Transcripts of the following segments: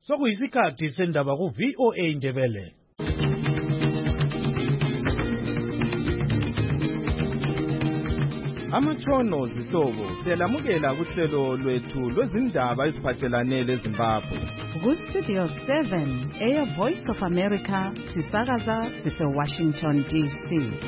Sokuyisikhathi sendaba ku VOA Ndebele. Amatshono zihlobo siyalamukela kuhlelo lwethu lwezindaba eziphathelane leZimbabwe. Ku-Studio 7 Air Voice of America sisakaza sise-Washington DC.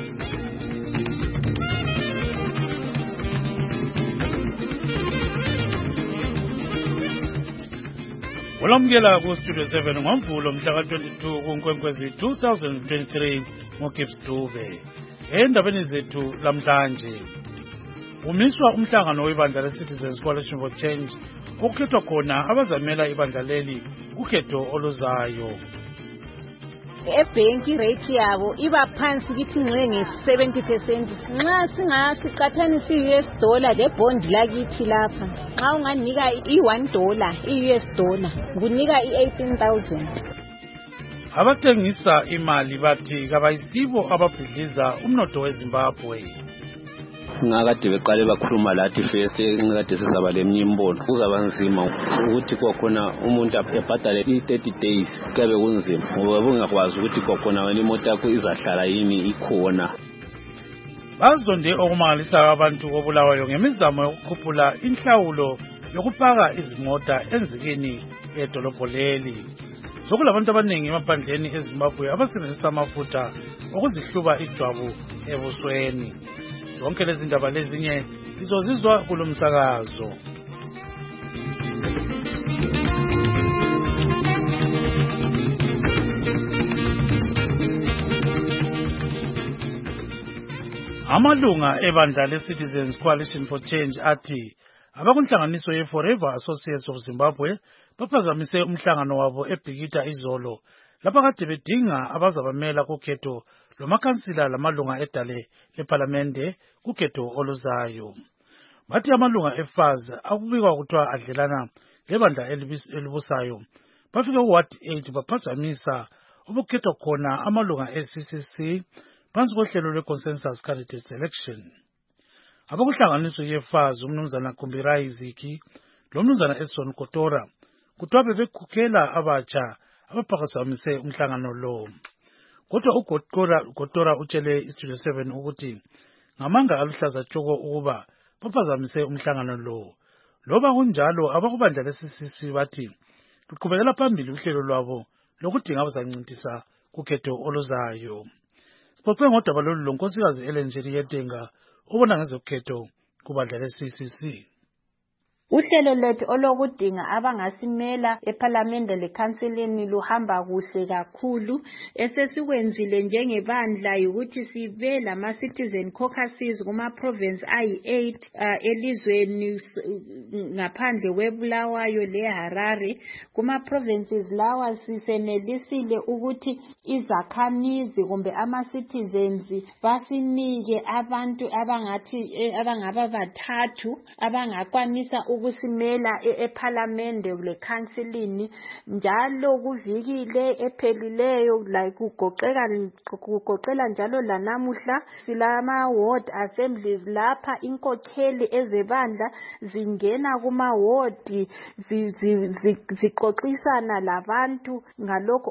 Ulamukela ku-Studio 7 ngoMvulo mhla ka-22 kuNkwenkwezi 2023 ngoGibbs Dube. Endabeni zethu lamhlanje, umiswa umhlangano webandla le-Citizens Coalition for Change okukhethwa khona abazamela ibandla leli kukhetho oluzayo. Ebhenki rate yabo iba phansi kithi ngxe nge-70%. Nxa singasiqathanisa i-US dollar le bond lakithi lapha, nxa unganika i-$1 i-US dollar kunika i-18,000. Abathengisa imali bathi kabayisibo ababhidliza umnotho weZimbabwe. Ngakade beqale bakhuluma lathi first ngakade sizaba lemnye imbono kuzaba nzima ukuthi kwakhona umuntu ebhadale i-30 days kuyabe kunzima ngoba bungakwazi ukuthi kwakhona wena imoto yakho izahlala yini ikhona. Bazonde okumangalisayo abantu bobulawayo ngemizamo yokukhuphula inhlawulo yokupaka izimota enzikini edolobho leli. Sokulabantu abaningi emaphandleni eZimbabwe abasebenzisa amafutha okuzihluba ijwabu ebusweni. Zonke lezi ndaba lezinye izozizwa kulomsakazo. Amalunga ebandla le-Citizens Coalition for Change athi abakunhlanganiso ye-Forever Associates of Zimbabwe baphazamise umhlangano wabo eBhikita izolo lapha kade bedinga abazabamela kukhetho lomakhansila lamalunga edale lephalamende kukhetho oluzayo. Bathi amalunga eFAZ akubikwa kuthiwa adlelana lebandla elibusayo bafike uWard 8 baphazamisa obukhethwa khona amalunga e-CCC phansi kohlelo lwe-Consensus Candidate Selection. Abakuhlanganiso yeFAZ umnumzana Kumbirai Ziki lomnumzana Edson Kotora kuthiwa bebekhukhela abatsha abaphakamise umhlangano lo. Kodwa uGotora utshele iStudio 7 ukuthi ngamanga aluhlaza tshoko ukuba baphazamise umhlangano lo. Loba kunjalo abakubandla le-CCC bathi luqhubekela phambili uhlelo lwabo lokudinga abazancintisa kukhetho oluzayo. Sixoxe ngodaba lolu lonkosikazi Ellen Yetenga obona ngezokhetho kubandla le-CCC. Uhlelo lwethu olokudinga abangasimela ephalamende lekhanseleni luhamba kuhle kakhulu. Esesikwenzile njengebandla ukuthi sibe lama-citizen caucuses kuma-province ayi-8 elizweni ngaphandle kweBulawayo leHarare. Kuma-provinces lawa sisenelisile ukuthi izakhamizi kumbe ama-citizens basinike abantu abangaba bathathu abangakwanisa ukusimela ephalamende lekhansilini njalo kuvikile ephelileyo la kugoqela njalo lanamuhla silama ward assemblies lapha inkokheli ezebandla zingena kuma ward zixoxisana labantu ngalokho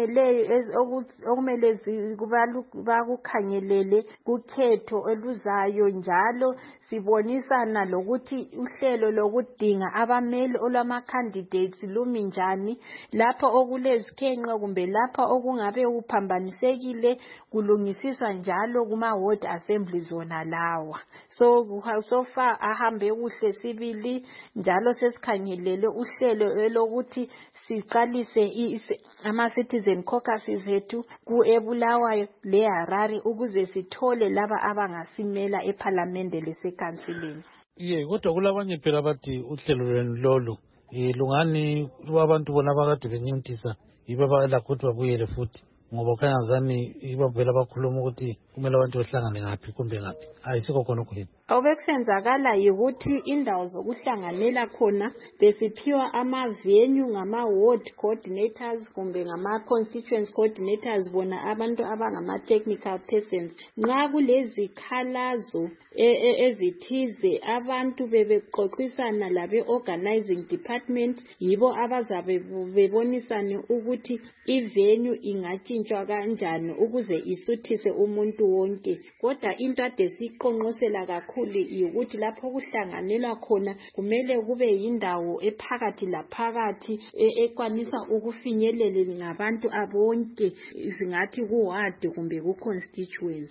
okumele bakukhangelele kukhetho oluzayo njalo sibonisana lokuthi uhlelo lokudinga abameli olwama-candidates lumi njani lapho okulezikhenqe kumbe lapho okungabe kuphambanisekile kulungisiswa njalo kuma-ward assembly zona lawa. So far ahambe kuhle sibili njalo sesikhangelele uhlelo elokuthi siqalise ama-citizen caucuses ethu eBulawayo leHarare ukuze sithole laba abangasimela ephalamende lesekhansileni. Kodwa kulabanye phela bathi uhlelo lwenu lolu lungani abantu bona abakade bencintisa yibo abalakho ukuthi babuyele futhi ngoba khanya zani ibavela bakhuluma ukuthi kumele abantu behlangane ngaphi kumbe ngaphi. Ayisikho khona okukhulu. Obekusenzakala ukuthi indawo zokuhlanganela khona besiphiwa amavenue ngama-ward coordinators kumbe ngama-constituency coordinators bona abantu abangama-technical persons. Nxa kulezikhalazo ezithize abantu bebexoxisana labe-organizing department yibo abazabe bebonisane ukuthi ivenue ingatshintshwa kanjani ukuze isuthise umuntu wonke. Kodwa into ade siqonqosela kakhulu ukuthi lapho kuhlanganelwa khona kumele kube yindawo ephakathi laphakathi ekwanisa ukufinyelela ngabantu abonke singathi ku-ward kumbe ku-constituency.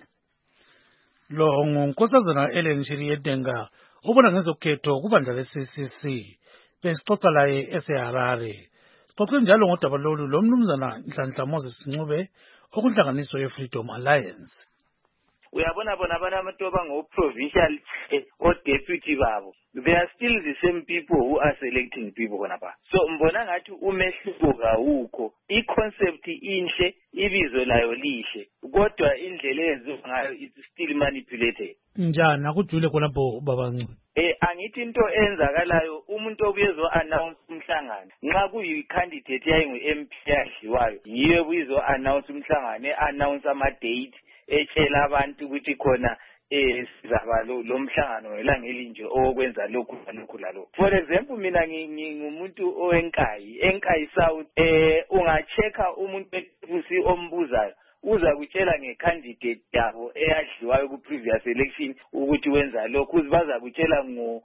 Lo ngunkosazana Ellen Shiriedenga ubona ngezokhetho kubandla le-CCC besixoxa laye eseHarare. Sixoxe njalo ngodaba lolu lo mnumzana Nhlanhla Moses Ncube okunhlanganiso ye-Freedom Alliance. Uyabona bona abantu abango-provincial or deputy babo, they are still the same people who are selecting people khonapha. So mbona ngathi umehluko kawukho, i-concept inhle, ibizo layo lihle, kodwa indlela eyenziwa ngayo it's still manipulated. Njani akujule khonapho babancane? Angithi into enzakalayo umuntu obuyezo announce umhlangano nxa kuyi-candidate yayingu-MP yadliwayo yiyo buyezo announce umhlangano announce ama-date etshela abantu ukuthi khona sizaba lo mhlangano ngelanga elinje okwenza lokhu lalokhu lalokhu. For example mina ngingumuntu owenkayi South ungachecka umuntu efusi ombuzayo uza kutshela ngecandidate yabo eyadliwayo ku previous election ukuthi wenza lokhu baza kutshela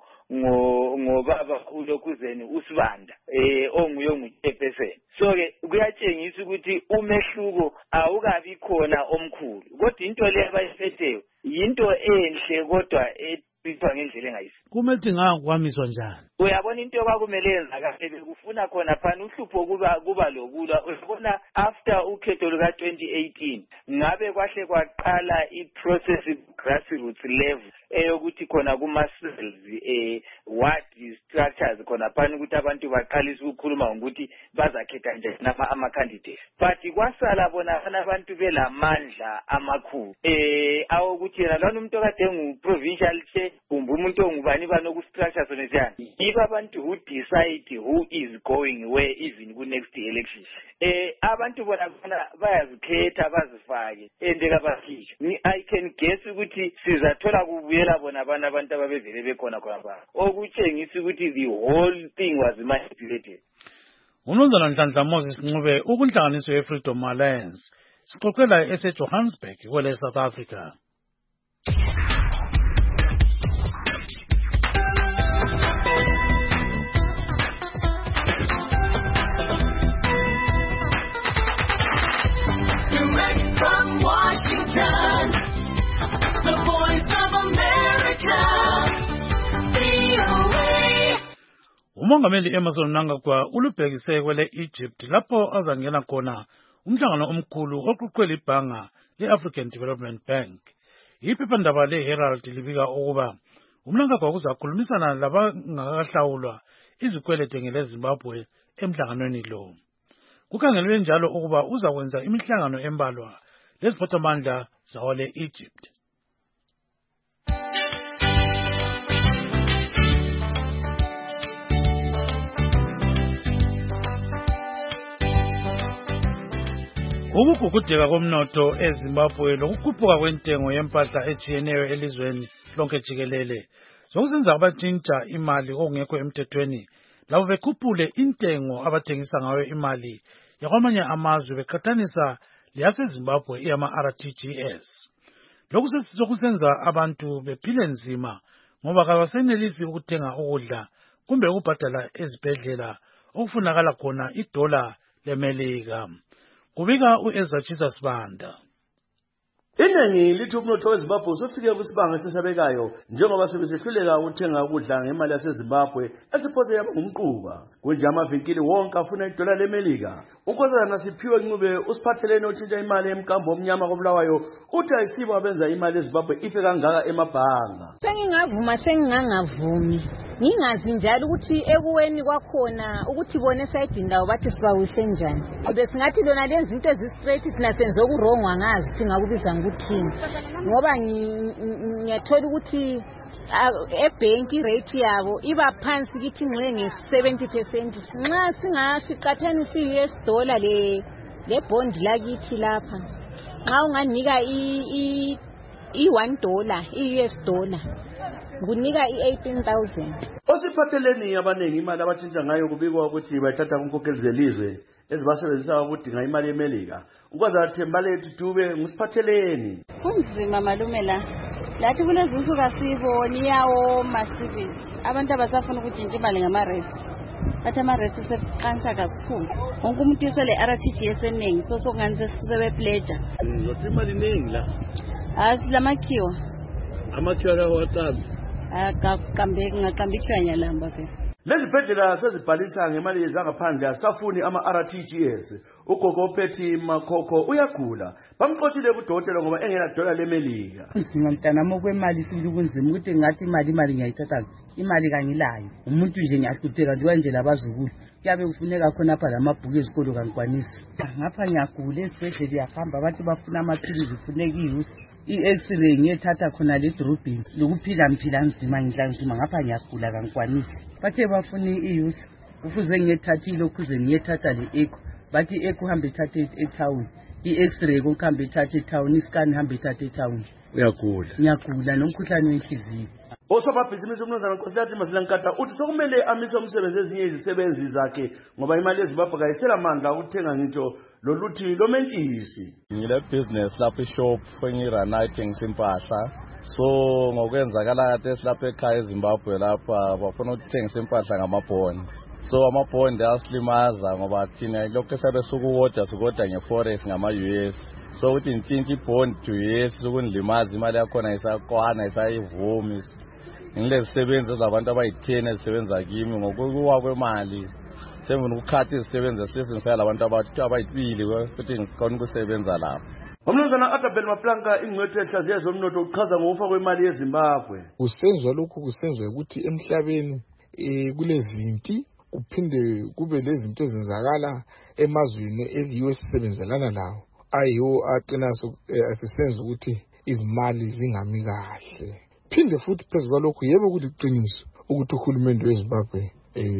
ngobaba uLokhuzeni uSibanda onguye ongu-chairperson. So ke kuyatshengisa ukuthi umehluko awukabi khona omkhulu kodwa into le abayiphetheyo yinto enhle kodwa bitwa ngendlela engayisi. Kumele ngakwamiswa njani? Uyabona into abakumele yenzakale bekufuna khona phana uhlupho kuba lokula. Uyabona after ukhetho luka 2018 ngabe kwahle kwaqala iprocess grassroots level eyokuthi khona kuma cells ward structures khona phana ukuthi abantu baqalisa ukukhuluma ngokuthi bazakhetha nje ama candidates. But kwasala bona abantu belamandla amakhulu awokuthi yena lona umuntu okade ngu provincial chair kumbe umuntu ongubani banokustructure sona njani yibo abantu who decide who is going where even ku next election. Abantu bona bayazikhetha bazifake endeka bakhishwa. I can guess ukuthi sizathola kubuyela bona abantu ababevele bekhona khona okutshengisa ukuthi the whole thing was manipulated. Unozana Nhlanhla Moses Ncube ukunhlanganiso ye-Freedom Alliance sixoxela ese-Johannesburg kwele South Africa. Direct from Washington, the voice of America, VOA. Umongameli Emmerson Mnangagwa ulubhekise kwele Egypt lapho azangena khona umhlangano omkhulu oqoqwele ibhanga le-African Development Bank. Iphephandaba le-Herald libika ukuba uMnangagwa uzakhulumisana labangakahlawulwa izikwelede ngeleZimbabwe emhlanganweni lo. Kukhangelwe njalo ukuba uzakwenza imihlangano embalwa leziphathamandla zawo le-Egypt. Ukugugudeka komnotho eZimbabwe lokukhuphuka kwentengo yempahla etshiyeneyo elizweni lonke jikelele sokusenza abatshintsha imali okungekho emthethweni labo bekhuphule intengo abathengisa ngayo imali yakwamanye amazwe beqhathanisa leyaseZimbabwe iyama-RTGS. Lokhu sokusenza abantu bephile nzima ngoba kabasenelisi ukuthenga ukudla kumbe ukubhadala ezibhedlela okufunakala khona idola leMelika. Kubika uEzachisa Sibanda. Iningi lithi umnotho weZimbabwe usufike kusibanga esesabekayo njengoba sebesehluleka ukuthenga ukudla ngemali yaseZimbabwe esiphose yaba ngumquba. Kunje amavinkili wonke afuna idola leMelika. Unkosazana Siphiwe Ncube usiphathelene utshintsha imali emkambo omnyama koBulawayo uthi ayisibo abenza imali eZimbabwe ife kangaka emabhanga. Sengingavuma sengingangavumi. Ngingazi njalo ukuthi ekuweni kwakhona ukuthi bone side indawo bathi sibawise njani. Besingathi lona lezi zinto ezistraight thina senze okurongwa ngazi ukuthi ngakubiza ngokuthini. Ngoba ngiyathola ukuthi ebhenki rate yabo iba phansi kithi nxe nge-70%. Nxa singasiqathanisa i-US dollar le bond lakithi lapha, nxa unganika $1 i-US dollar kunika i-18,000. Osiphatheleni abaningi imali abathinta ngayo kubikwa ukuthi bayithatha kunkokheli zelizwe ezibasebenzisa ukudinga imali yemelika. Ukwazi Thembalethu Dube ngusiphatheleni. Kunzima malume la. Lathi kulezi insuku asiboni yawo masivisi. Abantu abasafuna ukujinja imali ngamaresi. Bathi amaresi seqansa kakhulu. Wonke umuntu usele RTGS eningi so sokungani sesebepledger. Ngoba imali iningi la. Asilamakhiwa. Amakhiwa lawo aqambi. Ngaqambikhiwa nyalamba phela. Lezi bhedlela sezibhalisa ngemali zangaphandle asafuni ama-RTGS. Ugogo Phethi Makhokho uyagula. Bamxoshile kudokotela ngoba engena dola lemelika. Mntanami okwemali sibili kunzima ukuthi ngathi imali ngiyayithatha. Imali kangilayo. Umuntu nje ngiyahlupheka nje kanje labazukulu. Kuyabe kufuneka khona apha lamabhuku ezikolo kankwanisi. Ngapha ngiyagula esibhedlela yahamba bathi bafuna amaphilisi kufuneka iyusi. I-X-ray ngiyethatha khona le dropping lokuphila nzima ngidla ngapha ngiyagula kankwanisi. Bathe bafuna iyusi kufuze ngiyethatha lokhuze ngiyethatha le echo bathi echo hambe ethatha etown i-X-ray konke ethatha etown iscan hambe ethatha etown. Ngiyagula nomkhuhlane wenhliziyo. Osomabhizinisi umnumzana Nkosilathi Masilankatha uthi sokumele amise umsebenzi ezinye izisebenzi zakhe ngoba imali yeZimbabwe kayisela amandla ukuthenga ngitsho loluthi lomentshisi. Ngile business lapha ishop engirana ithengisa impahla. So ngokwenzakala kade silapha ekhaya eZimbabwe lapha bafuna ukuthengisa impahla ngamabond. So amabond aslimaza ngoba thina lokho sebesukuwoda sukoda ngeforex ngama-US. So uthi ntshintsha ibond to US ukundlimaza imali yakhona isakwana isayivumi. Ngilezisebenzi zabantu abayi-10 ezisebenza kimi ngokuwa kwemali. Sengifuna ukukhatha izisebenzi esisebenzisa labantu abayibili futhi ngikhona ukusebenza lapho. Umnumzana Atabel Maplanka ingcwethu ehlaziya zomnotho uchaza ngokufa kwemali yeZimbabwe. Kusenzwa lokhu kusenzwa ukuthi emhlabeni kulezimpi kuphinde kube lezinto ezenzakala emazweni eziyiwe sisebenzelana lawo. Ayiwo aqina asisenza ukuthi izimali zingami kahle. Phinde futhi phezu kwalokho yebo kuliqiniso ukuthi uhulumende weZimbabwe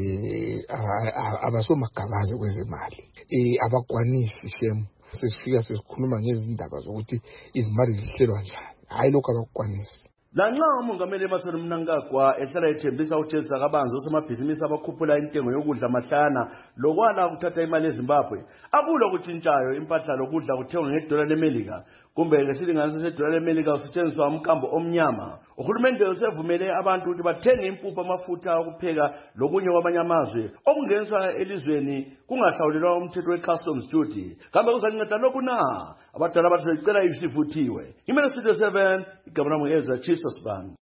abasomagabazi kwezemali. Abakwanisi shemu. Sesifika sesikhuluma ngezindaba zokuthi izimali zihlelwa njani. Hayi lokho abakwanisi. Lanxa umongameli Emmerson Mnangagwa ehlala ethembisa ukuthi kabanzi osomabhizinisi abakhuphula intengo yokudla mahlana lokwala ukuthatha imali yeZimbabwe akulo kutshintshayo impahla lokudla kuthengwa ngedola lemelika kumbe ngesilinganiso sedola lemelika usetshenziswa umkambo omnyama. Uhulumende usevumele abantu ukuthi bathenge impuphu amafutha okupheka lokunye kwamanye amazwe okungeniswa elizweni kungahlawulelwa umthetho we-customs duty. Kambe kuzanceda lokhu na? Abadala bathi becela isivuthiwe. Imele Studio 7 igama lami Ezra Chisosban.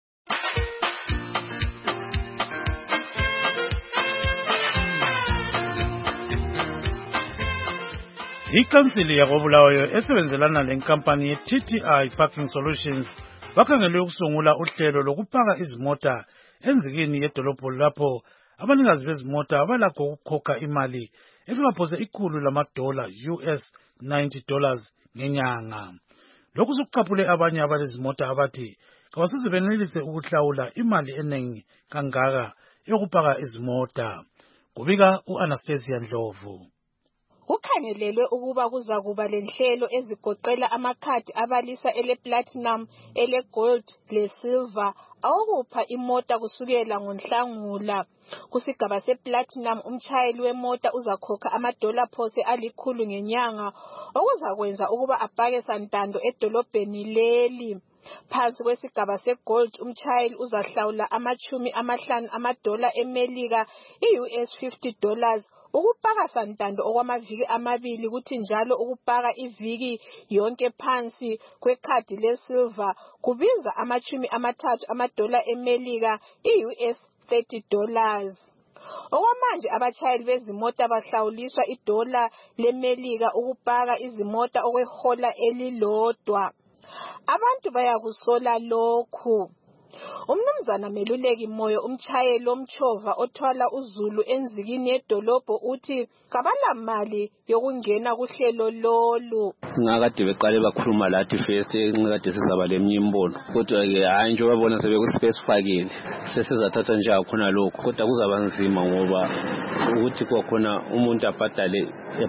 Ikhansili yakoBulawayo esebenzelana lenkampani ye-TTI Parking Solutions bakhangele ukusungula uhlelo lokupaka izimota enzikini yedolobho lapho abanikazi bezimota abalakho ukukhokha imali efika phose $100 US $90 ngenyanga. Lokhu sokucaphule abanye abalezimota abathi kabasize benelise ukuhlawula imali enengi kangaka yokupaka izimota. Kubika u-Anastasia Ndlovu. Kukhangelelwe ukuba kuzakuba lenhlelo ezigoqela amakhadi abalisa ele-platinum, ele-gold, le-silver awokupha imota kusukela ngoNhlangula. Kusigaba se-platinum umtshayeli wemota uzakhokha $100 phose $100 ngenyanga okuzakwenza ukuba apake santando edolobheni leli. Phansi kwesigaba segold umtshayeli uzahlawula $50 emelika i-US $50 ukupaka santando okwamaviki amabili kuthi njalo ukupaka iviki yonke phansi kwekhadi lesilver kubiza $30 emelika i-US $30. Okwamanje abatshayeli bezimota bahlawuliswa $1 lemelika ukupaka izimota okwehola elilodwa. Abantu bayakusola lokhu. Umnumzana Meluleki Moyo umtshayeli omtshova othwala uZulu enzikini yedolobho uthi kabala mali yokungena kuhlelo lolu. Ngakade beqale bakhuluma lathi first encikade sizaba lemnyimbono kodwa ke hayi nje babona sebekuspecifyile sesizathatha nje akhona lokho kodwa kuzaba nzima ngoba ukuthi kwakhona umuntu abhadale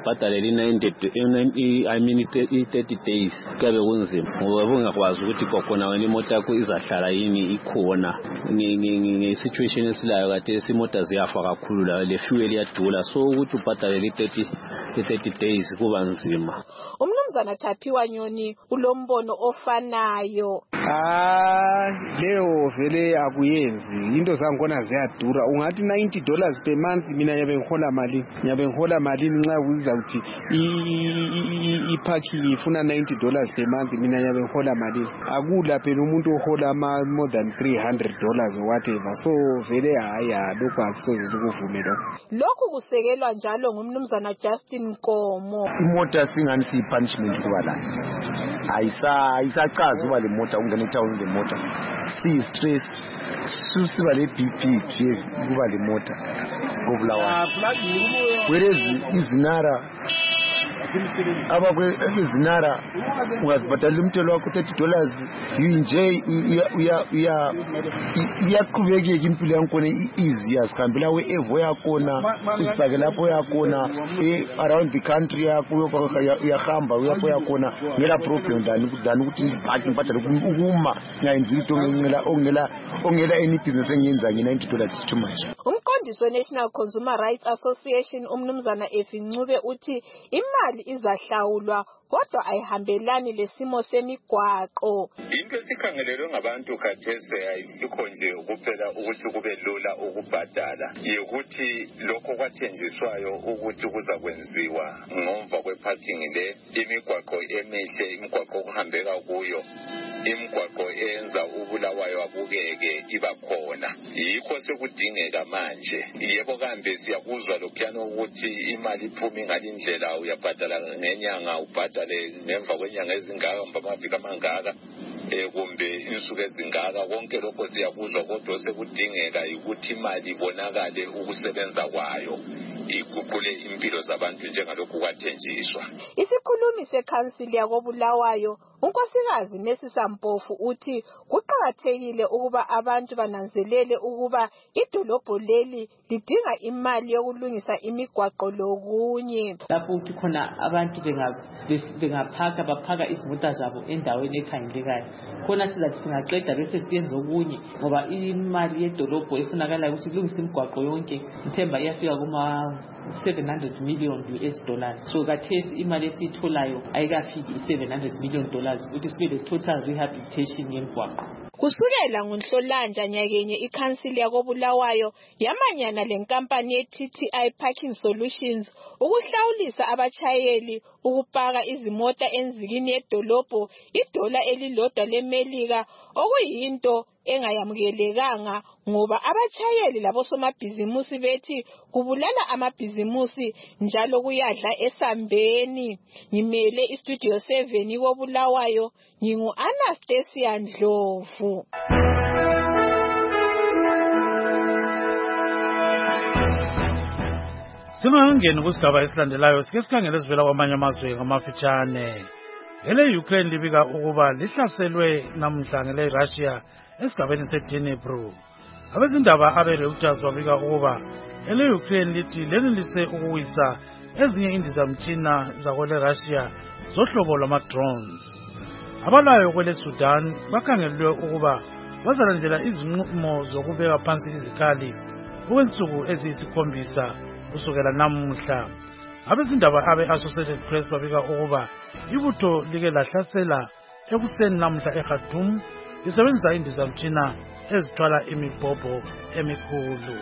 i-30 days kuyabe kunzima ngoba bungakwazi ukuthi kwakhona wena imoto yakho izahlala yini ikhona nge-situation esilayo kade imota ziyafa kakhulu la le fuel iyadula so ukuthi ubhadale i-30 days kuba nzima. Umnumzana Thaphiwa Nyoni ulombono ofanayo. Leyo vele akuyenzi into zangona ziyadura ungathi $90 per month mina ngiyabe ngihola malini nxa uzakuthi iparking ifuna $90 per month mina ngiyabe ngihola malini akula phela umuntu ohola more than $300 whatever so vele haya lokho asisoze sikuvumela. Lokhu kusekelwa njalo ngumnumzana Justin Nkomo. Imota singani siyipunishment kuba la ayisachazi uba le mota ungena etown le mota stress siba le BP kuba le mota ngobulawa whereas izinara izinara ungazibhadala umthelo wakho $30 nje iyaqhubekeka impilo yakhona easy yazihambela wherever yakhona usibhake lapho yakhona around the country yakho uyahamba uyapho yakhona ngela problem than ukuthi ngibhadale ukuma ngayenza into ongela any business engiyenza $90 is too much. Umqondisi we-National Consumer Rights Association umnumzana Efincube uthi imali izahlawulwa kodwa ayihambelani lesimo semigwaqo. Into esikhangelelwe ngabantu khathesi ayisikho nje kuphela ukuthi kube lula ukubhadala ukuthi lokho kwathenjiswayo ukuthi kuzakwenziwa ngomva kweparking le imigwaqo emihle imigwaqo okuhambeka kuyo imigwaqo eyenza ubulawayo abukeke ibakhona yikho sekudingeka manje yebo kambe siyakuzwa lokhuyana ukuthi imali iphuma ngalindlela uyabhadala ngenyanga ubhadale ngemva kwenyanga ezingaka amaviki amangaka kumbe insuku ezingaka konke lokho siyakuzwa kodwa sekudingeka ukuthi imali ibonakale ukusebenza kwayo iguqule impilo zabantu njengalokhu kwathenjiswa. Isikhulumi sekhansili yakobulawayo unkosikazi Nesisa Mpofu uthi kuqhakathekile ukuba abantu bananzelele ukuba idolobho leli lidinga imali yokulungisa imigwaqo lokunye. Lapho uthi khona abantu bengaphaka baphaka izimota zabo endaweni ekhangelekayo khona sizathi singaqeda bese siyenza okunye ngoba imali yedolobho efunakala ukuthi kulungise imigwaqo yonke ngithemba iyafika kuma $700 million. So kathesi imali esiyitholayo ayikafiki $700 million ukuthi sibe le total rehabilitation yemigwaqo. Kusukela ngoNhlolanja nyakenye ikhansili yakobulawayo yamanyana lenkampani ye-TTI Parking Solutions ukuhlawulisa abachayeli ukupaka izimota enzikini yedolobho $1 lemelika okuyinto engayamukelekanga ngoba abachayeli labo somabhizimusi bethi kubulala amabhizimusi njalo kuyadla esambeni. Ngimele istudio 7 kobulawayo ngingu Anastasia Ndlovu. Singangeni kusigaba esilandelayo sike sikhangele sivela kwamanye amazwe ngamafitshane. Ele Ukraine libika ukuba lihlaselwe namhla ngele Russia esigabeni seDnipro. Abezindaba abe-Reuters babika ukuba ele Ukraine lithi lenelise ukuwisa ezinye indizamtshina zakwele Russia zohlobo lwama-drones. Abalayo kwele Sudan bakhangelwe ukuba bazalandela izinqumo zokubeka phansi izikhali okwensuku eziyisikhombisa kusukela namuhla. Abezindaba abe-Associated Press babika ukuba ibutho like lahlasela ekuseni namuhla eKhartoum lisebenzisa indizamtshina ezithwala imibhobho emikhulu.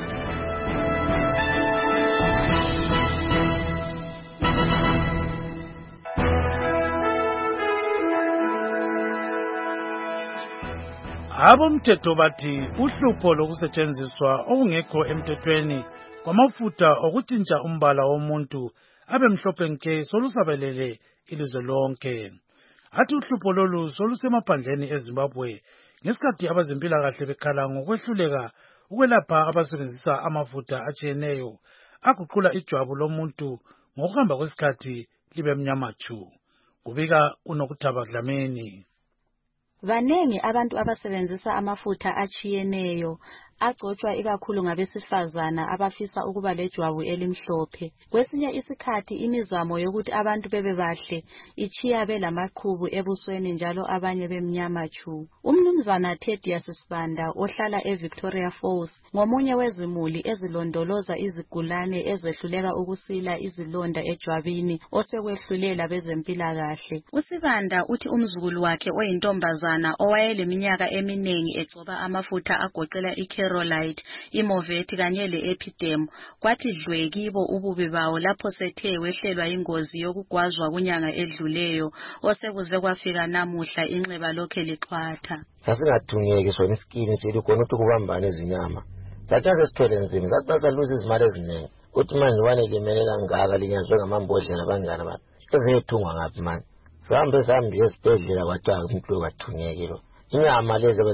Abomthetho bathi uhlupho lokusetshenziswa okungekho emthethweni kwamafutha okutshintsha umbala womuntu abemhlophe nke solusabelele ilizwe lonke. Athi uhlupho lolu solusemaphandleni eZimbabwe ngesikhathi abezempilakahle bekhala ngokwehluleka ukwelapha abasebenzisa amafutha atshiyeneyo aguqula ijwabu lomuntu ngokuhamba kwesikhathi libe mnyama tshu. Kubika uNokuthaba Dlamini. Banengi abantu abasebenzisa amafutha atshiyeneyo agcotshwa ikakhulu ngabesifazana abafisa ukuba lejwabu elimhlophe. Kwesinye isikhathi imizamo yokuthi abantu bebe bahle ichiya belamaqhubu ebusweni njalo abanye bemnyama tshu. Umnumzana Thedius Sibanda ohlala eVictoria Falls ngomunye wezimuli ezilondoloza izigulane ezehluleka ukusila izilonda ejwabini osekwehlulela bezempilakahle. USibanda uthi umzukulu wakhe oyintombazana owayeleminyaka eminengi egcoba amafutha agoqela Kerolite, iMoveti kanye le-Epidem kwathi dlwe kibo ububi bawo lapho sethe wehlelwa ingozi yokugwazwa kunyanga edluleyo osekuze kwafika namuhla inxeba lokhe lixhwatha. Sasingathungeki sona iskini sithi khona ukuthi kubambane izinyama. Sathi sesithwele nzima, sasaluza izimali eziningi. Uthi manje wanelimele kangaka linyazwe ngamambodlela abangane bakhe. Ezethungwa ngaphi manje? Sihambe esibhedlela kwathiwa umuntu wathungeki lo. Inyama lezi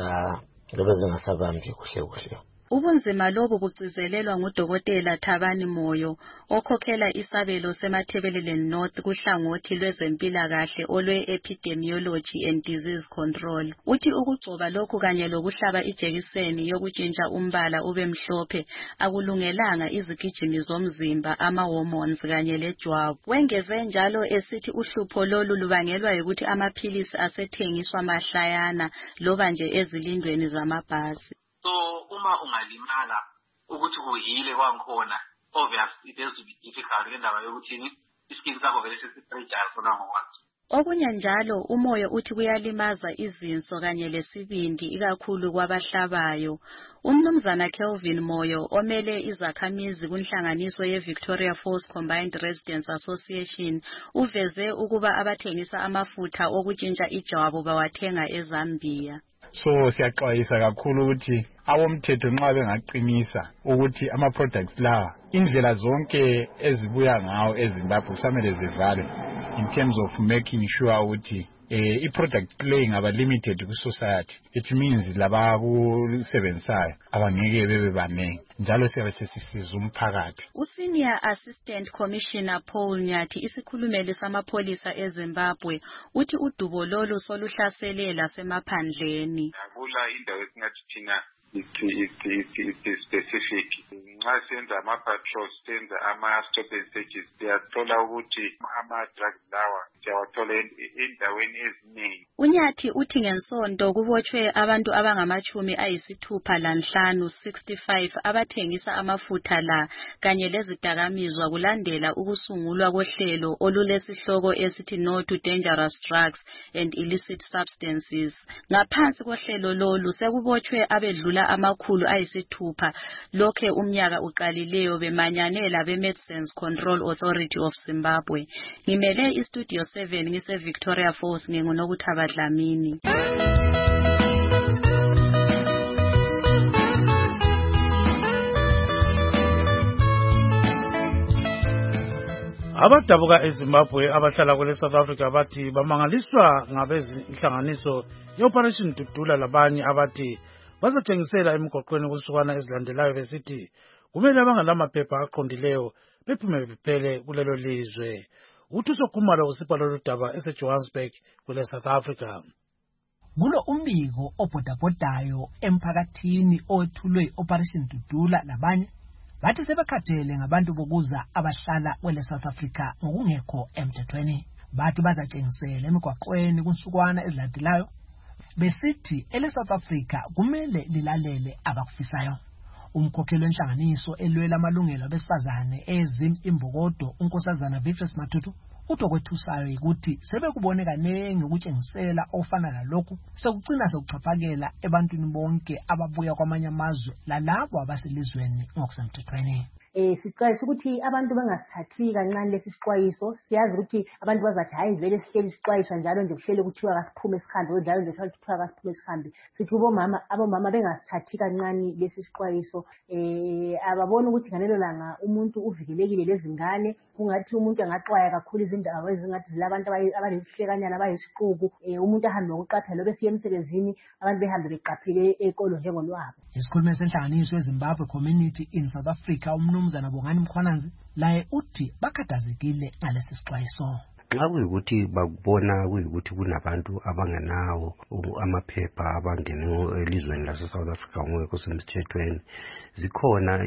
bezingasabambi kuhle. Ubunzima lobu bucizelelwa ngudokotela Thabani Moyo okhokhela isabelo seMathebelelen North kuhlangothi lwezempilakahle olwe-Epidemiology and Disease Control. Uthi ukugcoba lokhu kanye lokuhlaba ijekiseni yokutshintsha umbala ube mhlophe akulungelanga izigijimi zomzimba ama-hormones kanye lejwabu. Wengeze njalo esithi uhlupho lolu lubangelwa ukuthi amaphilisi asethengiswa mahlayana loba nje ezilindweni zamabhasi. So uma ungalimala ukuthi kuhile kwankhona obviously it has to be difficult ngendaba yokuthi iskin sakho vele sesifragile khona ngokwazi. Okunye njalo umoyo uthi kuyalimaza izinso kanye lesibindi ikakhulu kwabahlabayo. Umnumzana Kelvin Moyo omele izakhamizi kunhlanganiso ye-Victoria Falls Combined Residents Association uveze ukuba abathengisa amafutha okutshintsha ijwabu bawathenga eZambia. So siyaxwayisa kakhulu ukuthi abomthetho nxa bengaqinisa ukuthi ama-products lawa indlela zonke ezibuya ngawo eZimbabwe kusamele zivalwe in terms of making sure ukuthi i-product le ingaba limited ku-society. It means labakusebenzisayo abangeke bebe banengi njalo siyabe sesisiza umphakathi. Usenior Assistant Commissioner Paul Nyathi isikhulumeli samapholisa eZimbabwe uthi udubo lolu soluhlasele lasemaphandleni. Kula indawo esingathi thina specific. Nxa senza ama-patrols, senza ama-stop and searches, siyathola ukuthi ama-drugs lawa siyawathola endaweni eziningi. Unyathi uthi ngensonto kubotshwe abantu abangama-65 65 abathengisa amafutha la kanye lezidakamizwa kulandela ukusungulwa kohlelo olulesihloko esithi No to Dangerous Drugs and Illicit Substances. Ngaphansi kohlelo lolu sekubotshwe abedlula 600 lokhe umnyaka uqalileyo bemanyanela be-Medicines Control Authority of Zimbabwe. Ngimele iStudio 7 ngise-Victoria Falls nginguNokuthaba Dlamini. Abadabuka eZimbabwe abahlala kwele South Africa bathi bamangaliswa ngabezinhlanganiso ye-Operation Dudula labanye abathi bazathengisela emigwaqweni kusukana ezilandelayo besithi kumele abangalamaphepha aqondileyo bephume bephele kulelo lizwe. Uthuso Khumalo usipha lolu daba eseJohannesburg kule South Africa. Kulo umbiko obhodabhodayo emphakathini owethulwe Operation Dudula labanye bathi sebekhathele ngabantu bokuza abahlala kwele South Africa ngokungekho emthethweni. Bathi bazatshengisela emigwaqweni kunsukwana ezilandelayo besithi ele South Africa kumele lilalele abakufisayo. Umkhokheli wenhlanganiso elwela amalungelo abesifazane eZimbokodo unkosazana Beatrice Matutu utokwethusayo ukuthi sebekubone kanengi ukutshengisela ofana lalokhu sekucina sekuchaphakela ebantwini bonke ababuya kwamanye amazwe lalabo abaselizweni ngokusemthethweni. sixwayisa ukuthi abantu bangasithathi kancane lesi sixwayiso. Siyazi ukuthi abantu bazathi hayi vele sihleli sixwayiswa njalo nje kuhlele kuthiwa kasiphume sikhambe njalo nje kuthiwa kasiphume sikhambe. Sithi abomama bengasithathi kancane lesi sixwayiso. Ababona ukuthi ngalelo langa umuntu uvikelekile lezi ngane, kungathi umuntu angaxwaya kakhulu izindaba ezingathi zilabantu abalesihlekanyana abayisiqubu, umuntu ahambe ngokuqaphela besiye emsebenzini, abantu behambe beqaphile ekolo njengolwabo. Isikhulumi senhlanganiso yeZimbabwe Community in South Africa umnumzana Bongani Mkhwananzi laye uthi bakhathazekile ngalesi sixwayiso. Nxa kuyikuthi bakubona kuyikuthi kunabantu abangenawo amaphepha abangene elizweni lase South Africa ngokho semthethweni, zikhona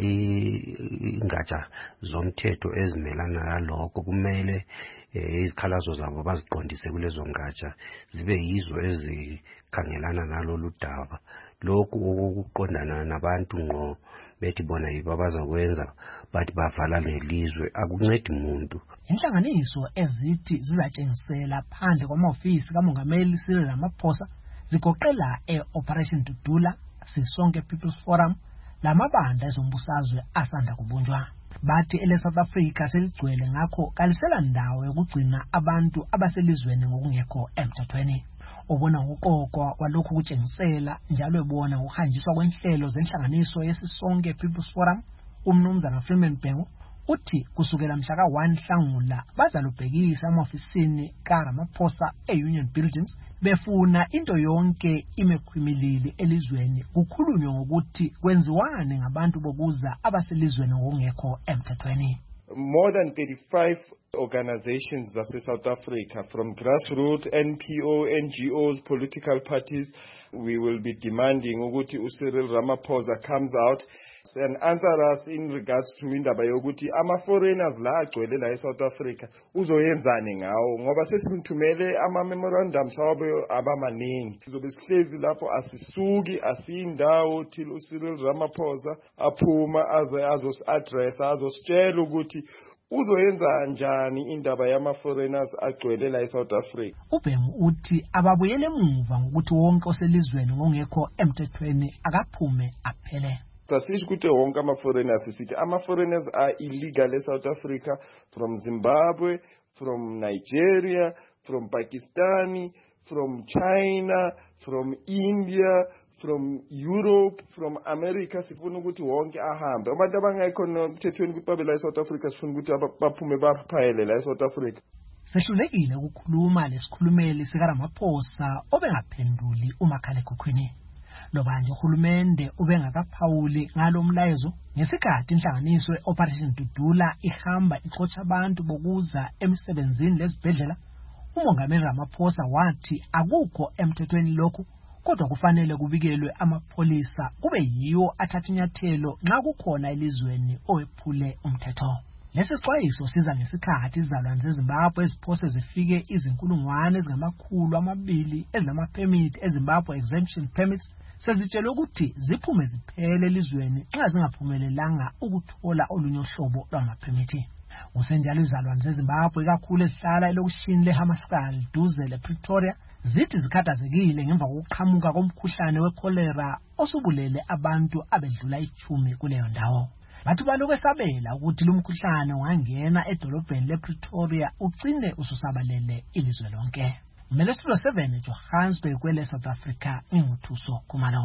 ingatsha zomthetho ezimelana nalokho. Kumele izikhalazo zabo baziqondise kulezo ngatsha zibe yizo ezikhangelana nalolu daba. Lokhu okuqondana nabantu ngqo bethi bona yibo abazakwenza bathi bavala nelizwe akuncedi umuntu. Inhlanganiso ezithi zizatshengisela phandle kwamahhovisi kaMongameli Cyril Ramaphosa zigoqela Operation Dudula, Sisonke People's Forum lamabandla ezombusazwe asanda kubunjwa. Bathi South Africa seligcwele ngakho kalisela ndawo yokugcina abantu abaselizweni ngokungekho emthethweni. Ubona ngoqoqwa kwalokhu kutshengisela njalo ebona ukuhanjiswa kwenhlelo zenhlanganiso yesisonke People's Forum, umnumzana Freeman Bhengu uthi kusukela mhla ka-1 Nhlangula bazalubhekisa amahhovisini kaRamaphosa e-Union Buildings befuna into yonke imekhwimilili elizweni, kukhulunywe ngokuthi kwenziwane ngabantu bokuza abaselizweni ngokungekho emthethweni. More than 35 organizations South Africa, from grassroots, NPO, NGOs, political parties, we will be demanding ukuthi Cyril Ramaphosa comes out and answer us in regards to indaba yokuthi ama-foreigners la agcwele la eSouth Africa uzoyenzani ngawo, ngoba sesimthumele ama-memorandums wabo abamaningi. Sizobe sihlezi lapho asisuki asiyindawo till Cyril Ramaphosa aphuma azos-addressa azositshela ukuthi uzoyenza njani indaba yama-foreigners agcwele la eSouth Africa. Ubhengu uthi ababuyele emuva ngokuthi wonke oselizweni ngongekho emthethweni akaphume aphele. Sasisho ukuthi wonke ama-foreigners sithi ama-foreigners are illegal eSouth Africa, from Zimbabwe, from Nigeria, from Pakistan, from China, from India, from Europe, from America. Sifuna ukuthi wonke ahambe. Abantu abangekho nomthethweni ukuthi babe la eSouth Africa sifuna ukuthi baphume baphayele la eSouth Africa. Sehlulekile ukukhuluma lesikhulumeli sikaRamaphosa obengaphenduli umakhalekhukhwini. Lobanje uhulumende ubengakaphawuli ngalo mlayezo ngesikhathi inhlanganiso Operation Dudula ihamba ixotsha abantu bokuza emsebenzini lezibhedlela. UMongameli Ramaphosa wathi akukho emthethweni lokhu, kodwa kufanele kubikelwe amapholisa kube yiwo athatha inyathelo nxa kukhona elizweni owephule umthetho. Lesi sixwayiso siza ngesikhathi izizalwane zeZimbabwe eziphose zifike izinkulungwane ezingama-200 ezinamaphemithi eZimbabwe exemption permits sezitshelwe ukuthi ziphume ziphele elizweni nxa zingaphumelelanga ukuthola olunye uhlobo lwamaphemithi. Kusenjalo izizalwane zeZimbabwe kakhulu ezihlala elokishini leHammanskraal duze lePretoria zithi zikhathazekile ngemva kokuqhamuka komkhuhlane wecholera osubulele abantu abedlula 10 kuleyo ndawo. Bathi balokhu esabela ukuthi lo mkhuhlane ungangena edolobheni lePretoria ugcine ususabalele ilizwe lonke. Mmele Studio 7 Johannesburg kwele South Africa inguthuso Khumalo.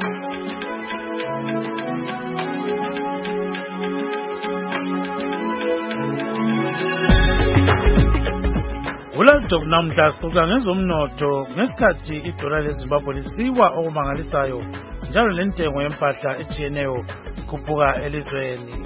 Ulandok namhla sixoxa ngezomnotho ngesikhathi idola leZimbabwe lisiwa okumangalisayo njalo lentengo yempahla ejiyeneyo ikhuphuka elizweni.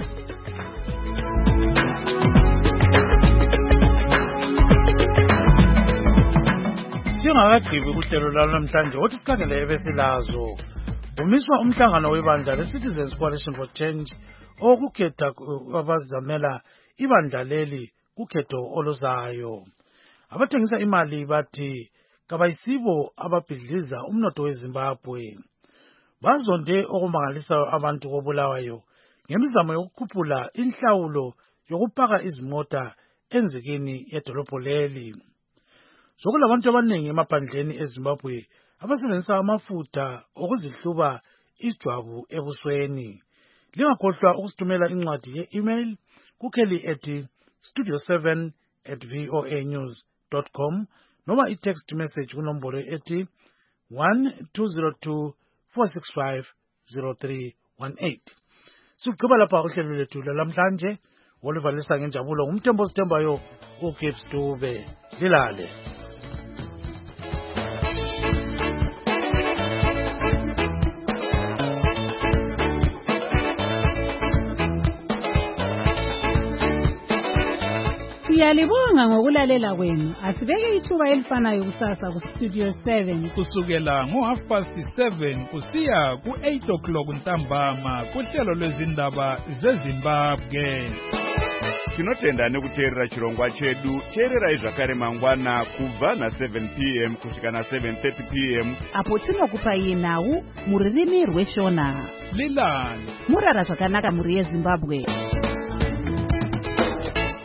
Singakagqibi kuhlelo lwanamhlanje othi sikhangele ebesilazo. Umiswa umhlangano webandla le-Citizens Coalition for Change okukhetha abazamela ibandla leli kukhetho oluzayo. Abathengisa imali bathi kabayisibo ababhidliza umnotho weZimbabwe. Bazonde okumangalisayo abantu kobulawayo ngemizamo yokukhuphula inhlawulo yokupaka izimota enzikini yedolobho leli. Sokulabantu abaningi emaphandleni eZimbabwe abasebenzisa amafutha okuzihluba ijwabu ebusweni. Lingakhohlwa ukusithumela incwadi ye-email kukelly@studio7@voanews.com noma i-text message kunombolo ethi 1202 465 0318. Sigqiba lapha uhlelo lethu lamhlanje oluvalisa ngenjabulo ngumthembo sithembayo uGibbs Dube. Lilale. Siyalibonga ngokulalela kwenu. Asibeke ithuba elifanayo kusasa ku Studio 7 kusukela ngo7:30 kusiya ku8 ntambama kuhlelo lwezindaba zeZimbabwe. Tinotenda nekuteerera chirongwa chedu. Teererai zvakare mangwana kubva na7 p.m. kusvika na7:30 p.m. apo tinokupai nhau muririmi rweshona. Lilani murara zvakanaka muri yeZimbabwe.